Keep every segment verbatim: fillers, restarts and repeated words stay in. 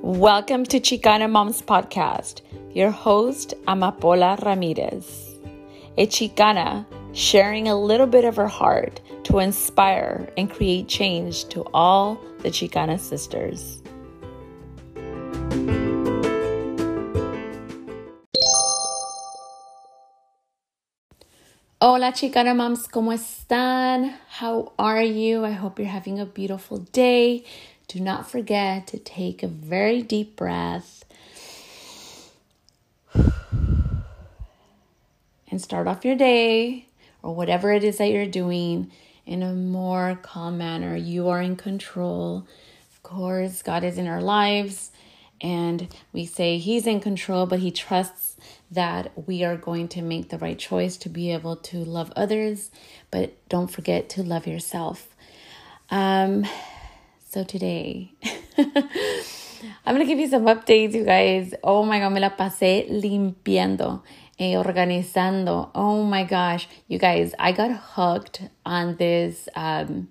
Welcome to Chicana Moms Podcast. Your host, Amapola Ramirez. A Chicana sharing a little bit of her heart to inspire and create change to all the Chicana sisters. Hola Chicana Moms, ¿cómo están? How are you? I hope you're having a beautiful day. Do not forget to take a very deep breath and start off your day or whatever it is that you're doing in a more calm manner. You are in control. Of course, God is in our lives and we say He's in control, but He trusts that we are going to make the right choice to be able to love others, but don't forget to love yourself. Um... So today, I'm going to give you some updates, you guys. Oh my God, me la pasé limpiando, eh, organizando. Oh my gosh, you guys, I got hooked on this. Um,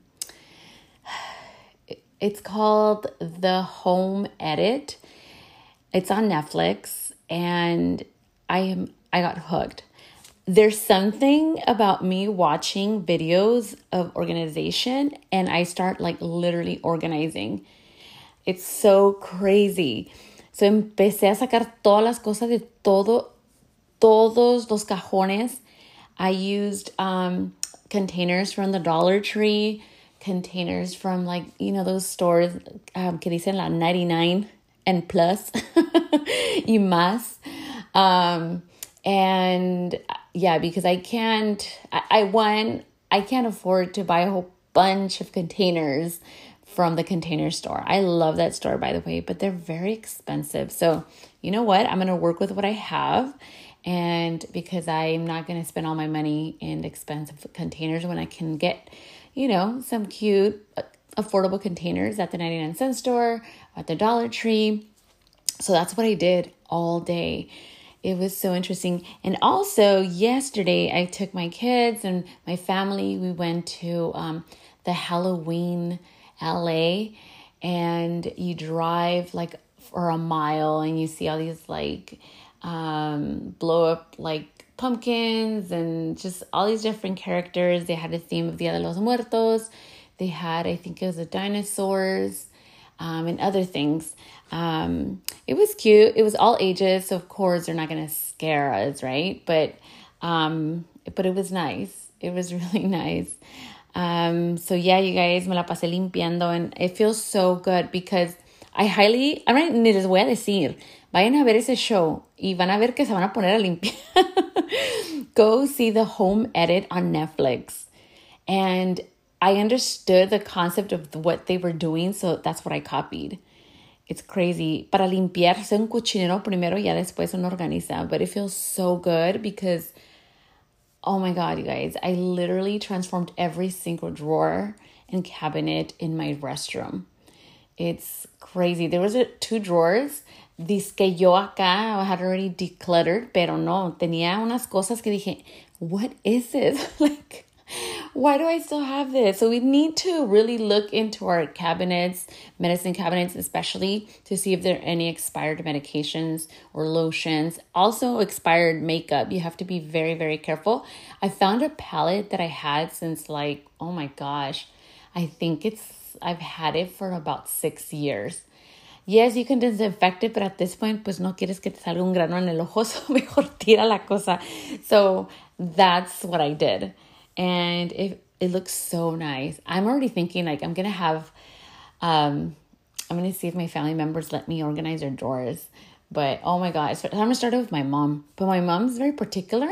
it's called The Home Edit. It's on Netflix, and I am I got hooked. There's something about me watching videos of organization and I start like literally organizing. It's so crazy. So empecé a sacar todas las cosas de todo, todos los cajones. I used um, containers from the Dollar Tree, containers from like, you know, those stores um, que dicen la ninety-nine and plus y más. Um, and yeah, because I can't, I, I one, I can't afford to buy a whole bunch of containers from the Container Store. I love that store, by the way, but they're very expensive. So you know what? I'm going to work with what I have. And because I'm not going to spend all my money in expensive containers when I can get, you know, some cute, affordable containers at the ninety-nine cent store, at the Dollar Tree. So that's what I did all day. It was so interesting. And also yesterday I took my kids and my family. We went to um, the Halloween L A, and you drive like for a mile and you see all these like um, blow up like pumpkins and just all these different characters. They had a theme of Dia de los Muertos. They had, I think it was the dinosaurs um, and other things. Um, it was cute. It was all ages. So of course they're not going to scare us, right? But, um, but it was nice. It was really nice. Um, so yeah, you guys, me la pasé limpiando and it feels so good because I highly, I mean, ni les voy a decir, vayan a ver ese show y van a ver que se van a poner a limpiar. Go see The Home Edit on Netflix. And I understood the concept of what they were doing. So that's what I copied. It's crazy. Para limpiarse un cochinero primero, ya después uno organiza. But it feels so good because, oh my God, you guys, I literally transformed every single drawer and cabinet in my restroom. It's crazy. There was a, two drawers. Dice que yo acá I had already decluttered, pero no. Tenía unas cosas que dije, what is this? Like, why do I still have this? So we need to really look into our cabinets, medicine cabinets especially, to see if there are any expired medications or lotions. Also expired makeup. You have to be very, very careful. I found a palette that I had since like, oh my gosh, I think it's, I've had it for about six years. Yes, you can disinfect it, but at this point, pues no quieres que te salga un grano en el ojo, so mejor tira la cosa. So that's what I did. And it it looks so nice. I'm already thinking like I'm going to have, um, I'm going to see if my family members let me organize their drawers. But oh my God, I'm going to start with my mom. But my mom's very particular.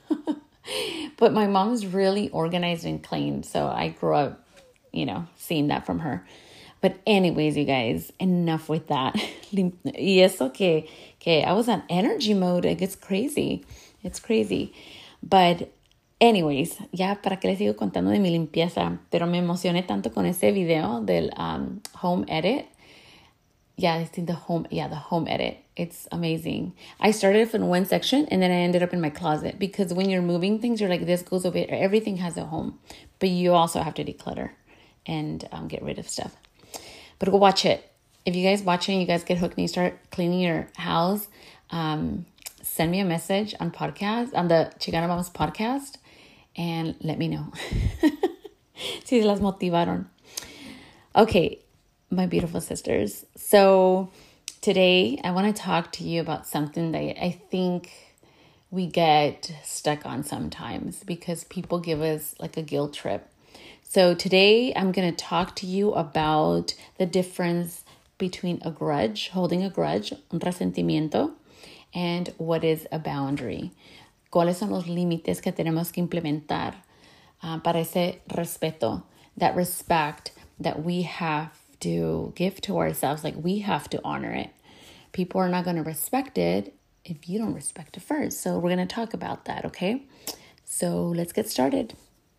But my mom's really organized and clean. So I grew up, you know, seeing that from her. But anyways, you guys, enough with that. Yes, okay. Okay, I was on energy mode. It gets crazy. It's crazy. But anyways, ya para que les sigo contando de mi limpieza, pero me emocioné tanto con ese video del um, home edit. Yeah, I think the home, yeah, the home edit. It's amazing. I started from one section and then I ended up in my closet because when you're moving things, you're like, this goes over here. Everything has a home, but you also have to declutter and um, get rid of stuff. But go watch it. if you guys watching, you guys get hooked and you start cleaning your house, um, send me a message on podcast, on the Chicana Moms podcast, and let me know. Si las motivaron. Okay, my beautiful sisters. So today I want to talk to you about something that I think we get stuck on sometimes because people give us like a guilt trip. So today I'm going to talk to you about the difference between a grudge, holding a grudge, un resentimiento, and what is a boundary. ¿Cuáles son los límites que tenemos que implementar uh, para ese respeto, that respect that we have to give to ourselves? Like, we have to honor it. People are not going to respect it if you don't respect it first. So we're going to talk about that, okay? So let's get started.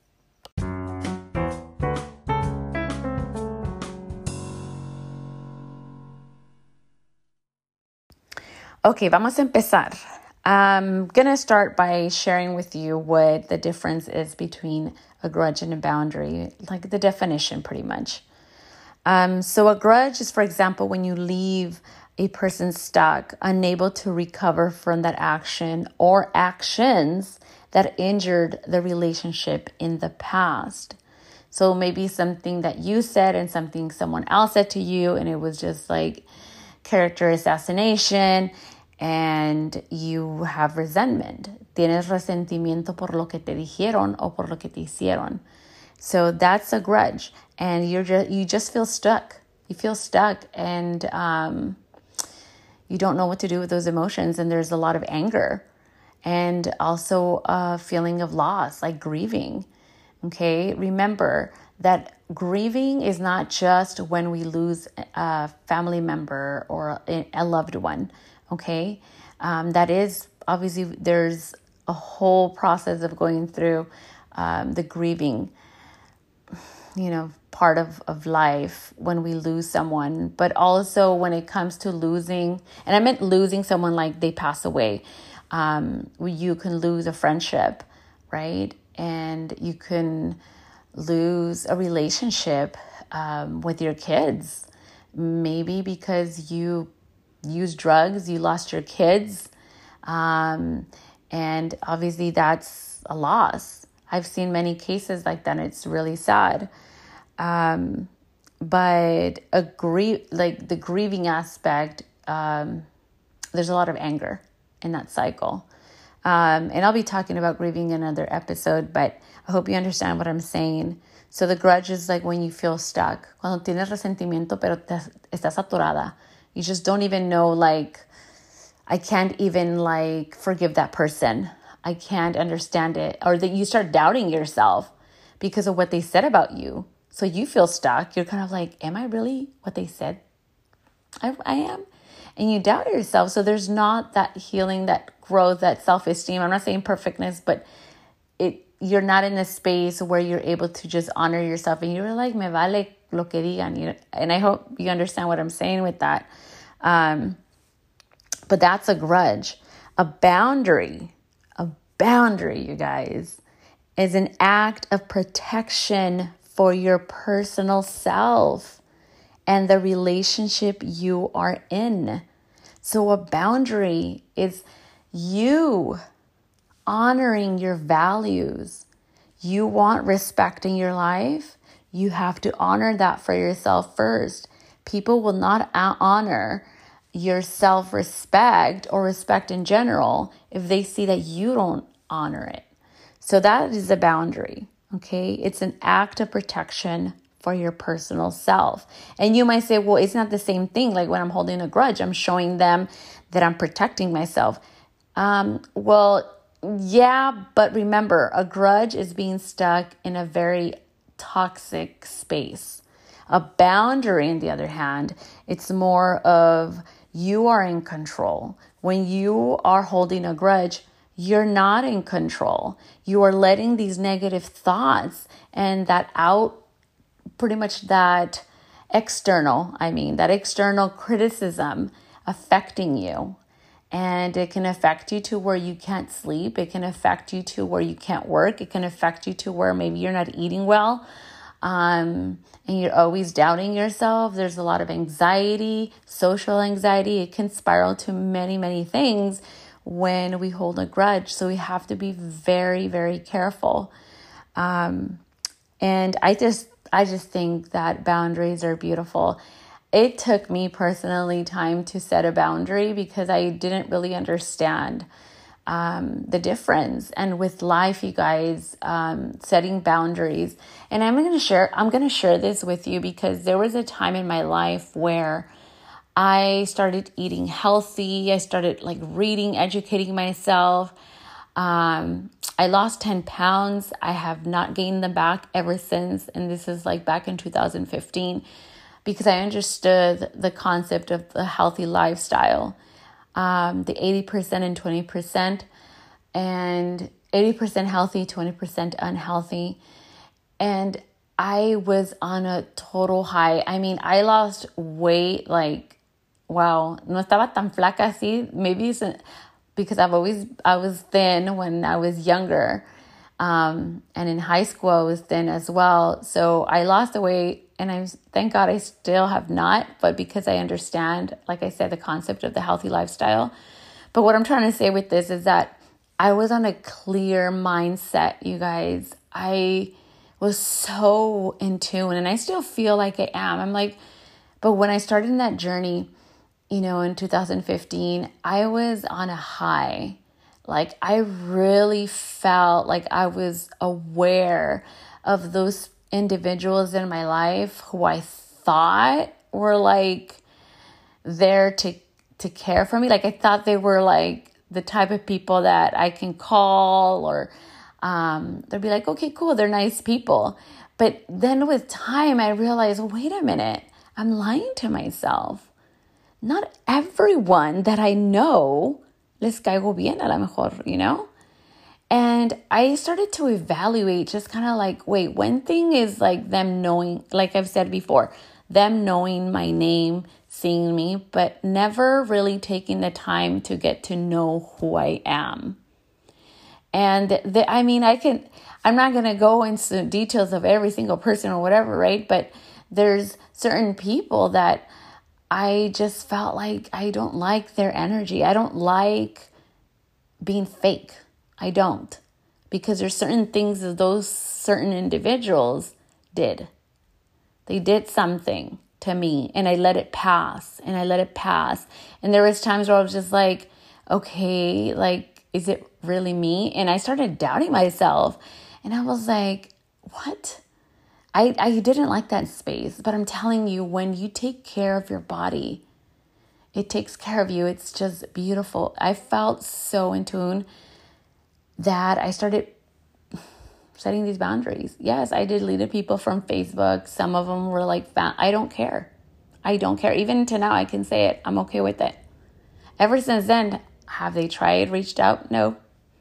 Okay, vamos a empezar. I'm going to start by sharing with you what the difference is between a grudge and a boundary, like the definition pretty much. Um, so a grudge is, for example, when you leave a person stuck, unable to recover from that action or actions that injured the relationship in the past. So maybe something that you said and something someone else said to you, and it was just like character assassination, and you have resentment. Tienes resentimiento por lo que te dijeron o por lo que te hicieron. So that's a grudge, and you're just you just feel stuck. You feel stuck, and um, you don't know what to do with those emotions. And there's a lot of anger, and also a feeling of loss, like grieving. Okay, remember that grieving is not just when we lose a family member or a loved one. Okay, um, that is obviously there's a whole process of going through um, the grieving, you know, part of, of life when we lose someone, but also when it comes to losing, and I meant losing someone like they pass away. Um, you can lose a friendship, right? And you can lose a relationship um, with your kids, maybe because you use drugs, you lost your kids, um, and obviously that's a loss. I've seen many cases like that, and it's really sad. Um, but a grie- like the grieving aspect, um, there's a lot of anger in that cycle. Um, and I'll be talking about grieving in another episode, but I hope you understand what I'm saying. So the grudge is like when you feel stuck. Cuando tienes resentimiento, pero te, estás atorada. You just don't even know, like, I can't even, like, forgive that person. I can't understand it. Or that you start doubting yourself because of what they said about you. So you feel stuck. You're kind of like, am I really what they said I, I am? And you doubt yourself. So there's not that healing, that growth, that self-esteem. I'm not saying perfectness, but it you're not in a space where you're able to just honor yourself. And you're like, me vale lo que digan. You know? And I hope you understand what I'm saying with that. Um, but that's a grudge. A boundary, a boundary, you guys, is an act of protection for your personal self and the relationship you are in. So a boundary is you honoring your values. You want respect in your life. You have to honor that for yourself first. People will not honor your self-respect or respect in general if they see that you don't honor it. So that is a boundary, okay? It's an act of protection for your personal self. And you might say, well, it's not the same thing. Like when I'm holding a grudge, I'm showing them that I'm protecting myself. Um, well, yeah, but remember, a grudge is being stuck in a very toxic space. A boundary, on the other hand, it's more of you are in control. When you are holding a grudge, you're not in control. You are letting these negative thoughts and that out, pretty much that external, I mean, that external criticism affecting you. And it can affect you to where you can't sleep. It can affect you to where you can't work. It can affect you to where maybe you're not eating well. um, and you're always doubting yourself. There's a lot of anxiety, social anxiety. It can spiral to many, many things when we hold a grudge. So we have to be very, very careful. Um, and I just, I just think that boundaries are beautiful. It took me personally time to set a boundary because I didn't really understand um, the difference. And with life, you guys, um, setting boundaries. And I'm going to share, I'm going to share this with you because there was a time in my life where I started eating healthy. I started like reading, educating myself. Um, I lost ten pounds. I have not gained them back ever since. And this is like back in two thousand fifteen because I understood the concept of the healthy lifestyle. Um, the eighty percent and twenty percent, and eighty percent healthy, twenty percent unhealthy. And I was on a total high. I mean, I lost weight like, wow, no estaba tan flaca así. Maybe it's because I've always, I was thin when I was younger. Um, and in high school, I was thin as well. So I lost the weight. And I thank God I still have not, but because I understand, like I said, the concept of the healthy lifestyle. But what I'm trying to say with this is that I was on a clear mindset, you guys. I was so in tune, and I still feel like I am. I'm like, but when I started in that journey, you know, in two thousand fifteen, I was on a high. Like I really felt like I was aware of those individuals in my life who I thought were like there to to care for me. Like I thought they were like the type of people that I can call, or um, they'd be like, okay, cool, they're nice people. But then with time, I realized, wait a minute, I'm lying to myself. Not everyone that I know les caigo bien a lo mejor, you know? And I started to evaluate just kind of like, wait, one thing is like them knowing, like I've said before, them knowing my name, seeing me, but never really taking the time to get to know who I am. And the, I mean, I can, I'm not going to go into details of every single person or whatever, right? But there's certain people that I just felt like I don't like their energy. I don't like being fake. I don't, because there's certain things that those certain individuals did. They did something to me and I let it pass and I let it pass. And there was times where I was just like, okay, like, is it really me? And I started doubting myself and I was like, what? I, I didn't like that space, but I'm telling you, when you take care of your body, it takes care of you. It's just beautiful. I felt so in tune that I started setting these boundaries. Yes, I deleted people from Facebook. Some of them were like, I don't care. I don't care. Even to now, I can say it. I'm okay with it. Ever since then, have they tried, reached out? No.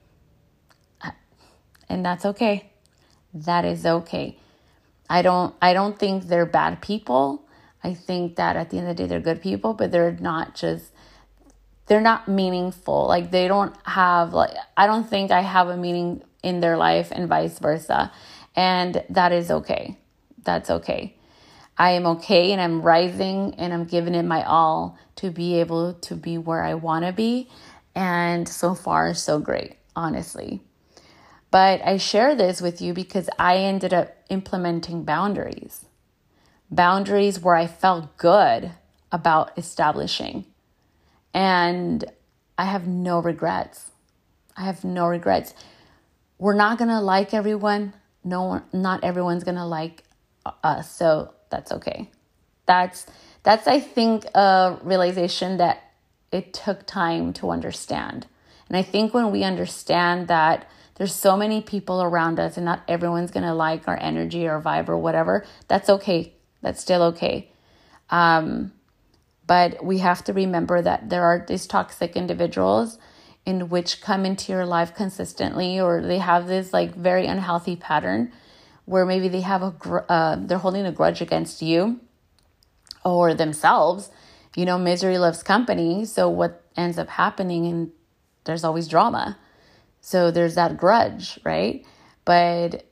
And that's okay. That is okay. I don't, I don't think they're bad people. I think that at the end of the day, they're good people, but they're not just, they're not meaningful. Like they don't have, like, I don't think I have a meaning in their life and vice versa. And that is okay. That's okay. I am okay and I'm rising and I'm giving it my all to be able to be where I want to be. And so far, so great, honestly. But I share this with you because I ended up implementing boundaries. Boundaries where I felt good about establishing. And I have no regrets. I have no regrets. We're not going to like everyone. No, not everyone's going to like us. So that's okay. That's, that's, I think, a realization that it took time to understand. And I think when we understand that there's so many people around us and not everyone's going to like our energy or vibe or whatever, that's okay. That's still okay. Um, but we have to remember that there are these toxic individuals in which come into your life consistently, or they have this like very unhealthy pattern where maybe they have a, gr- uh, they're holding a grudge against you or themselves. You know, misery loves company. So what ends up happening, and there's always drama. So there's that grudge, right? But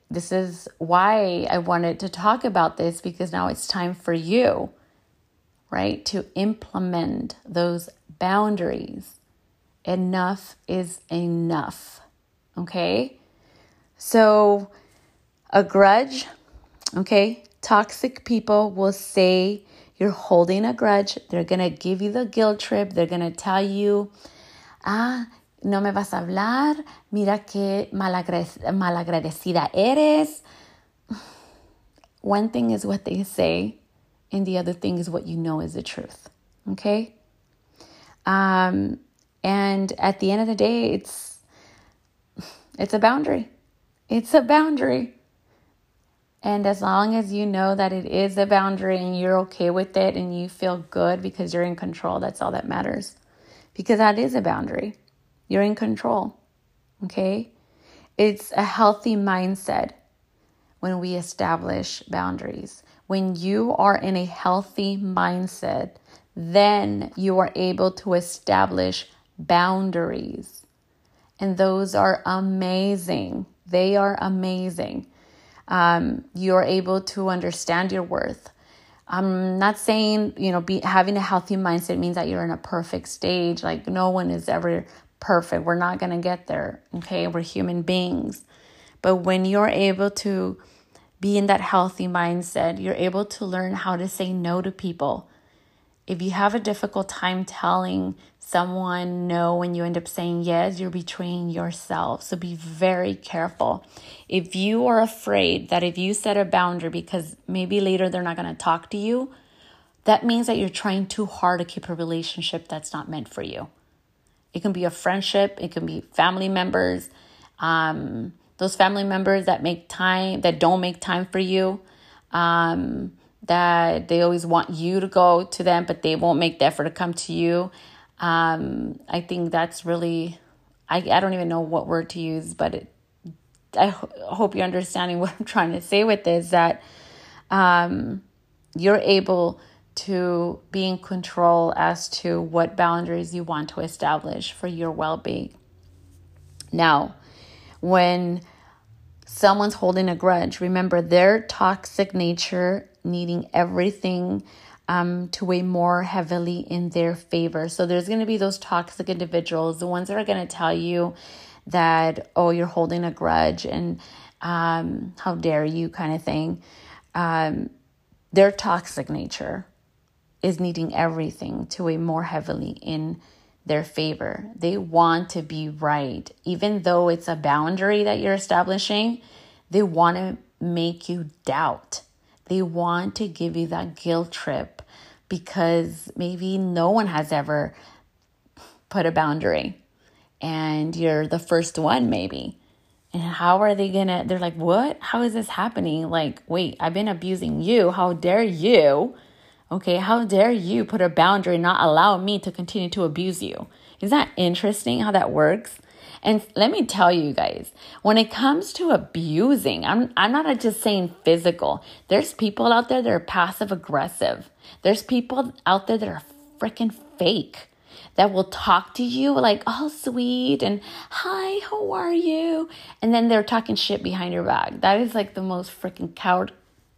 this is why I wanted to talk about this, because now it's time for you, right, to implement those boundaries. Enough is enough, okay? So a grudge, okay, toxic people will say you're holding a grudge. They're going to give you the guilt trip. They're going to tell you, ah, no me vas a hablar, mira que malagrade- malagradecida eres. One thing is what they say, and the other thing is what you know is the truth, okay? Um, and at the end of the day, it's it's a boundary. It's a boundary. And as long as you know that it is a boundary and you're okay with it and you feel good because you're in control, that's all that matters. Because that is a boundary. You're in control, okay? It's a healthy mindset when we establish boundaries. When you are in a healthy mindset, then you are able to establish boundaries. And those are amazing. They are amazing. Um, you're able to understand your worth. I'm not saying, you know, be, having a healthy mindset means that you're in a perfect stage. Like, no one is ever perfect. We're not going to get there. Okay. We're human beings. But when you're able to be in that healthy mindset, you're able to learn how to say no to people. If you have a difficult time telling someone no when you end up saying yes, you're betraying yourself. So be very careful. If you are afraid that if you set a boundary because maybe later they're not going to talk to you, that means that you're trying too hard to keep a relationship that's not meant for you. It can be a friendship. It can be family members. Um, those family members that make time, that don't make time for you, um, that they always want you to go to them, but they won't make the effort to come to you. Um, I think that's really, I, I don't even know what word to use, but it, I ho- hope you're understanding what I'm trying to say with this, that um, you're able to be in control as to what boundaries you want to establish for your well-being. Now, when someone's holding a grudge, remember their toxic nature needing everything um, to weigh more heavily in their favor. So there's going to be those toxic individuals, the ones that are going to tell you that, oh, you're holding a grudge and um, how dare you kind of thing. Um, their toxic nature is needing everything to weigh more heavily in their favor. They want to be right. Even though it's a boundary that you're establishing, they want to make you doubt. They want to give you that guilt trip because maybe no one has ever put a boundary and you're the first one maybe. And how are they gonna, they're like, what? How is this happening? Like, wait, I've been abusing you. How dare you? Okay, how dare you put a boundary and not allow me to continue to abuse you? Isn't that interesting how that works? And let me tell you guys, when it comes to abusing, I'm I'm not just saying physical. There's people out there that are passive aggressive. There's people out there that are freaking fake, that will talk to you like, oh, sweet, and hi, how are you? And then they're talking shit behind your back. That is like the most freaking coward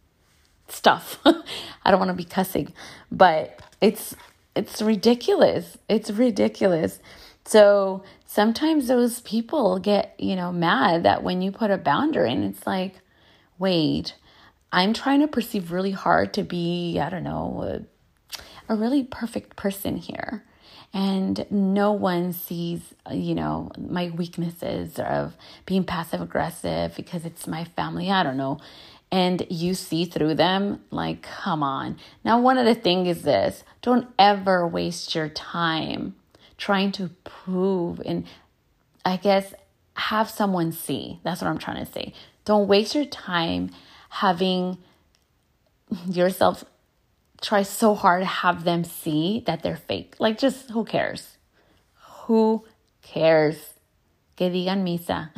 stuff. I don't want to be cussing, but it's it's ridiculous. It's ridiculous. So sometimes those people get, you know, mad that when you put a boundary and it's like, wait, I'm trying to perceive really hard to be, I don't know, a, a really perfect person here. And no one sees, you know, my weaknesses of being passive aggressive because it's my family. I don't know. And you see through them, like, come on. Now, one of the things is this. Don't ever waste your time trying to prove and, I guess, have someone see. That's what I'm trying to say. Don't waste your time having yourself try so hard to have them see that they're fake. Like, just who cares? Who cares? Que digan misa.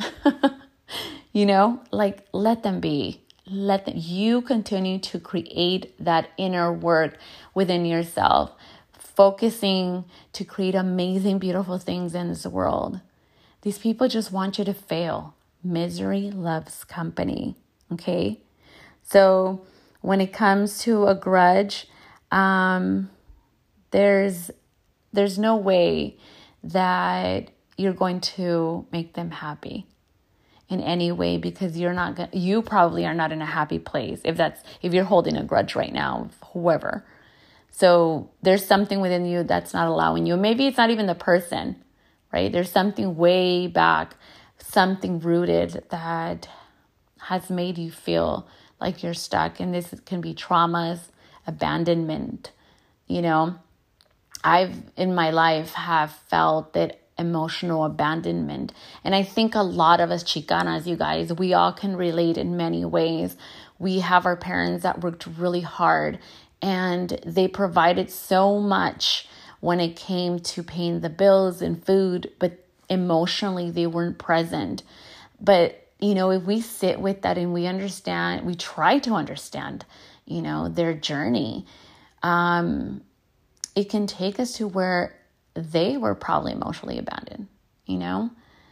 You know, like, let them be. Let them, you continue to create that inner work within yourself, focusing to create amazing, beautiful things in this world. These people just want you to fail. Misery loves company. Okay? So when it comes to a grudge, um, there's there's no way that you're going to make them happy in any way, because you're not going you probably are not in a happy place if that's if you're holding a grudge right now, whoever. So there's something within you that's not allowing you. Maybe it's not even the person, right? There's something way back, something rooted that has made you feel like you're stuck. And this can be traumas, abandonment. You know, I've in my life have felt that emotional abandonment. And I think a lot of us Chicanas, you guys, we all can relate in many ways. We have our parents that worked really hard and they provided so much when it came to paying the bills and food, but emotionally they weren't present. But you know, if we sit with that and we understand, we try to understand, you know, their journey, um, it can take us to where they were probably emotionally abandoned, you know?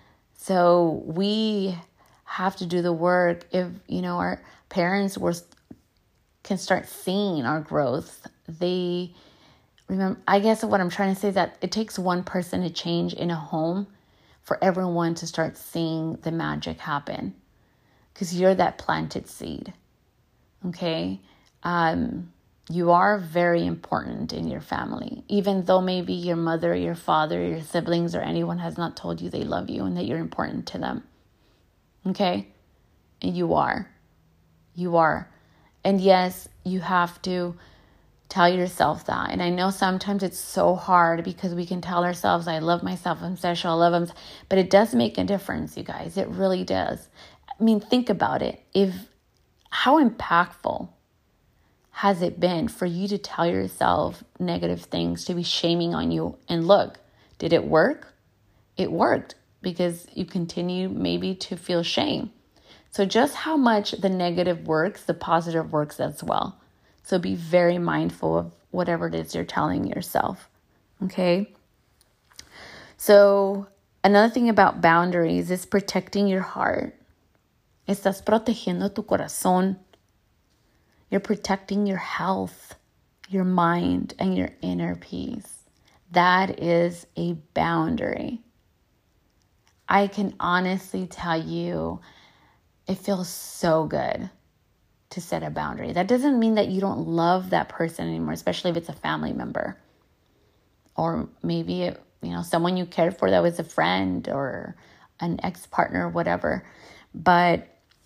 So we have to do the work. If, you know, our parents were can start seeing our growth, they remember, I guess what I'm trying to say is that it takes one person to change in a home for everyone to start seeing the magic happen, because you're that planted seed. Okay. Um, you are very important in your family, even though maybe your mother, your father, your siblings, or anyone has not told you they love you and that you're important to them. Okay. And you are, you are. And yes, you have to tell yourself that. And I know sometimes it's so hard because we can tell ourselves, I love myself, I'm special, I love them. But it does make a difference, you guys. It really does. I mean, think about it. If how impactful has it been for you to tell yourself negative things, to be shaming on you? And look, did it work? It worked because you continue maybe to feel shame. So just how much the negative works, the positive works as well. So be very mindful of whatever it is you're telling yourself. Okay. So another thing about boundaries is protecting your heart. Estás protegiendo tu corazón. You're protecting your health, your mind, and your inner peace. That is a boundary. I can honestly tell you, it feels so good to set a boundary. That doesn't mean that you don't love that person anymore, especially if it's a family member. Or maybe, it, you know, someone you cared for that was a friend or an ex-partner or whatever. But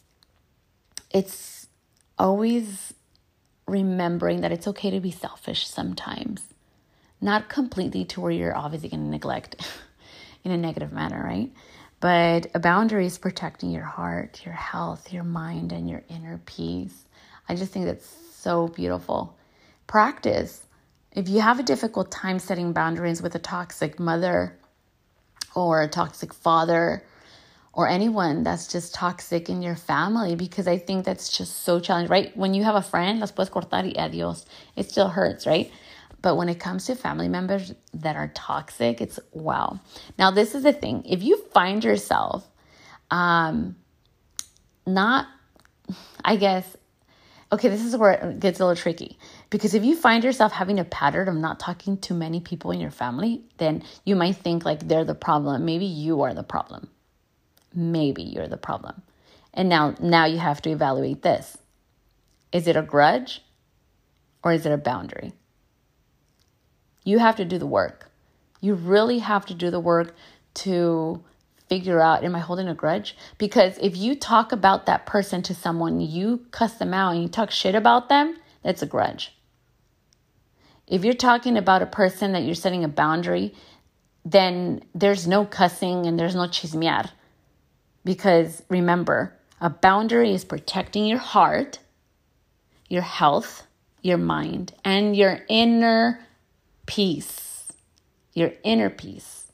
it's always remembering that it's okay to be selfish sometimes. Not completely to where you're obviously going to neglect in a negative manner, right? But a boundary is protecting your heart, your health, your mind, and your inner peace. I just think that's so beautiful. Practice. If you have a difficult time setting boundaries with a toxic mother or a toxic father or anyone that's just toxic in your family, because I think that's just so challenging, right? When you have a friend, las puedes cortar y adios. It still hurts, right? But when it comes to family members that are toxic, it's wow. Now, this is the thing. If you find yourself um, not, I guess, okay, this is where it gets a little tricky. Because if you find yourself having a pattern of not talking to many people in your family, then you might think like they're the problem. Maybe you are the problem. Maybe you're the problem. And now, now you have to evaluate this. Is it a grudge or is it a boundary? You have to do the work. You really have to do the work to figure out, am I holding a grudge? Because if you talk about that person to someone, you cuss them out and you talk shit about them, that's a grudge. If you're talking about a person that you're setting a boundary, then there's no cussing and there's no chismear. Because remember, a boundary is protecting your heart, your health, your mind, and your inner peace. Your inner peace.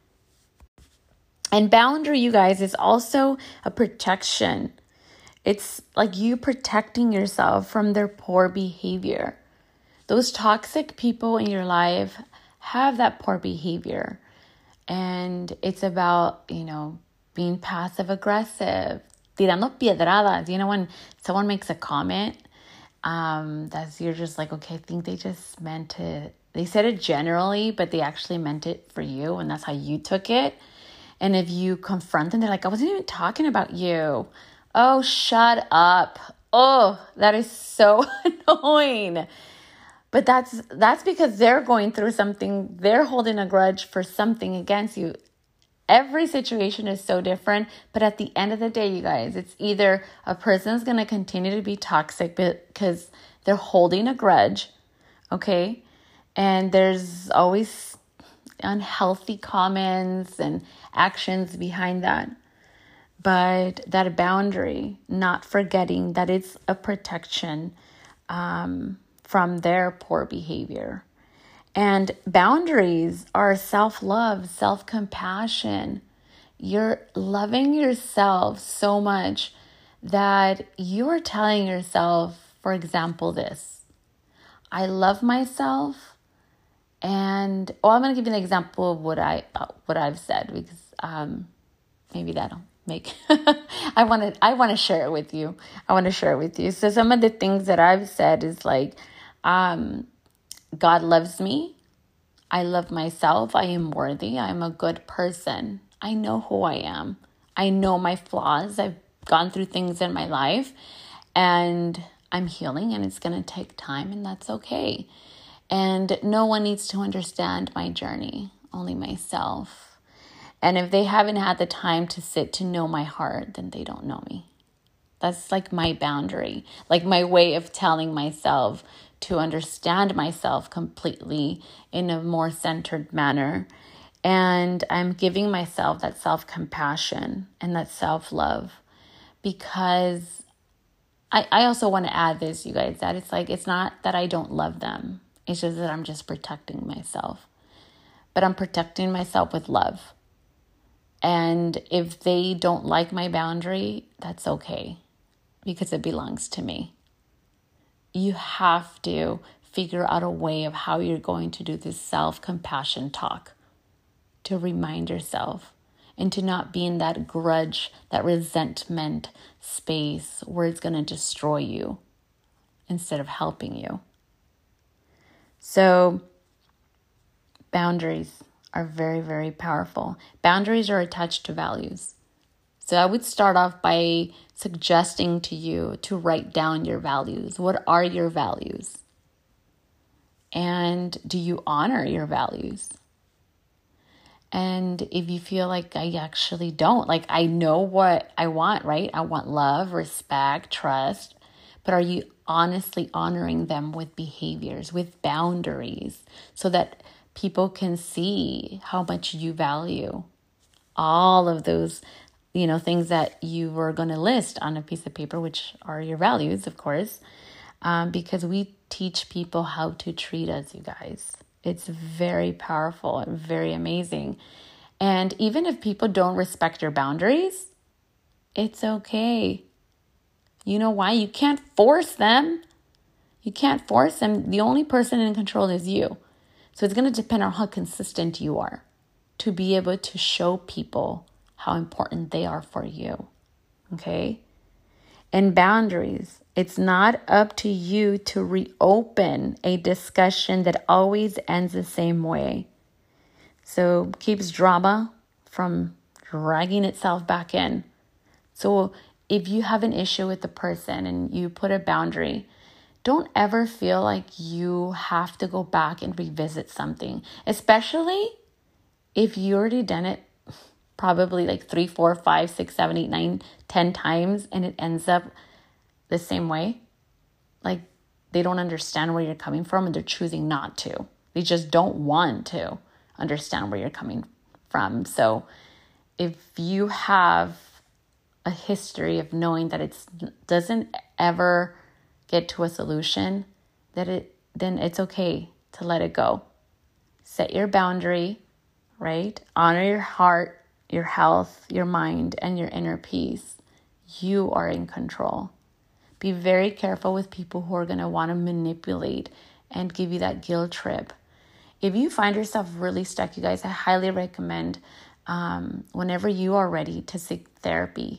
And boundary, you guys, is also a protection. It's like you protecting yourself from their poor behavior. Those toxic people in your life have that poor behavior. And it's about, you know, being passive aggressive. tirando piedradas. You know, when someone makes a comment, um, that's, you're just like, okay, I think they just meant to, they said it generally, but they actually meant it for you, and that's how you took it. And if you confront them, they're like, I wasn't even talking about you. Oh, shut up. Oh, that is so annoying. But that's that's because they're going through something. They're holding a grudge for something against you. Every situation is so different. But at the end of the day, you guys, it's either a person's going to continue to be toxic because they're holding a grudge, okay? And there's always unhealthy comments and actions behind that. But that boundary, not forgetting that it's a protection um, from their poor behavior. And boundaries are self-love, self-compassion. You're loving yourself so much that you're telling yourself, for example, this: I love myself. And, oh, I'm going to give you an example of what, I, uh, what I've said, because um, maybe that'll make, I want to, I want to share it with you. I want to share it with you. So some of the things that I've said is like, um, God loves me. I love myself. I am worthy. I'm a good person. I know who I am. I know my flaws. I've gone through things in my life, and I'm healing, and it's going to take time, and that's okay. And no one needs to understand my journey, only myself. And if they haven't had the time to sit to know my heart, then they don't know me. That's like my boundary, like my way of telling myself to understand myself completely in a more centered manner. And I'm giving myself that self-compassion and that self-love, because I, I also want to add this, you guys, that it's like, it's not that I don't love them. It's just that I'm just protecting myself. But I'm protecting myself with love. And if they don't like my boundary, that's okay, because it belongs to me. You have to figure out a way of how you're going to do this self-compassion talk to remind yourself, and to not be in that grudge, that resentment space where it's going to destroy you instead of helping you. So boundaries are very, very powerful. Boundaries are attached to values. So I would start off by suggesting to you to write down your values. What are your values? And do you honor your values? And if you feel like I actually don't, like I know what I want, right? I want love, respect, trust, but are you honestly honoring them with behaviors, with boundaries, so that people can see how much you value all of those, you know, things that you were going to list on a piece of paper, which are your values, of course, um, because we teach people how to treat us, you guys. It's very powerful and very amazing. And even if people don't respect your boundaries, it's okay. You know why? You can't force them. You can't force them. The only person in control is you. So it's going to depend on how consistent you are to be able to show people how important they are for you. Okay? And boundaries. It's not up to you to reopen a discussion that always ends the same way. So keeps drama from dragging itself back in. So if you have an issue with the person and you put a boundary, don't ever feel like you have to go back and revisit something, especially if you already done it probably like three, four, five, six, seven, eight, nine, ten times, and it ends up the same way. Like they don't understand where you're coming from, and they're choosing not to. They just don't want to understand where you're coming from. So if you have a history of knowing that it doesn't ever get to a solution, that it then it's okay to let it go. Set your boundary, right? Honor your heart, your health, your mind, and your inner peace. You are in control. Be very careful with people who are going to want to manipulate and give you that guilt trip. If you find yourself really stuck, you guys, I highly recommend um, whenever you are ready to seek therapy.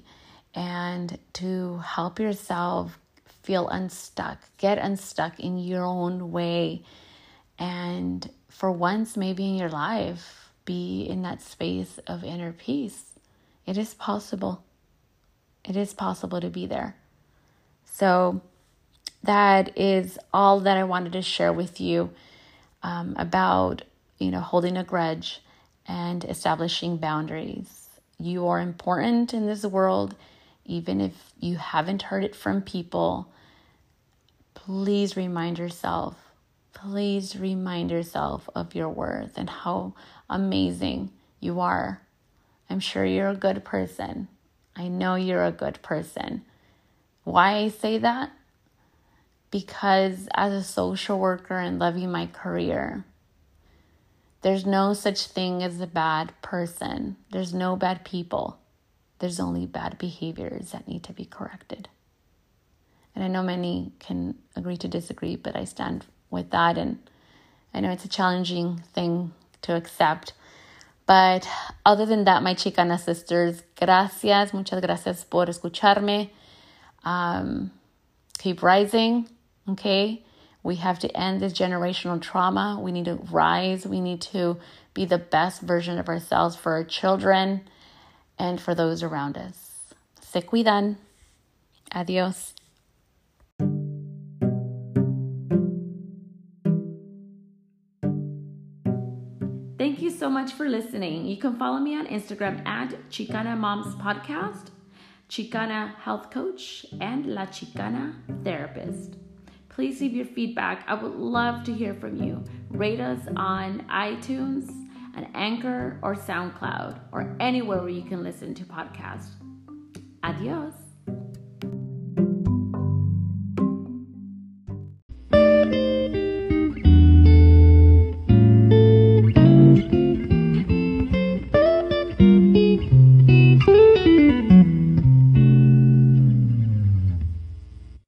and to help yourself feel unstuck, get unstuck in your own way. And for once, maybe in your life, be in that space of inner peace. It is possible. It is possible to be there. So that is all that I wanted to share with you um, about, you know, holding a grudge and establishing boundaries. You are important in this world, even if you haven't heard it from people. Please remind yourself, please remind yourself of your worth and how amazing you are. I'm sure you're a good person. I know you're a good person. Why I say that? Because as a social worker and loving my career, there's no such thing as a bad person. There's no bad people. There's only bad behaviors that need to be corrected. And I know many can agree to disagree, but I stand with that. And I know it's a challenging thing to accept. But other than that, my Chicana sisters, gracias. Muchas gracias por escucharme. Um, keep rising, okay? We have to end this generational trauma. We need to rise. We need to be the best version of ourselves for our children and for those around us. Se cuidan. Adios. Thank you so much for listening. You can follow me on Instagram at Chicana Moms Podcast, Chicana Health Coach, and La Chicana Therapist. Please leave your feedback. I would love to hear from you. Rate us on iTunes, an Anchor, or SoundCloud, or anywhere where you can listen to podcasts. Adios.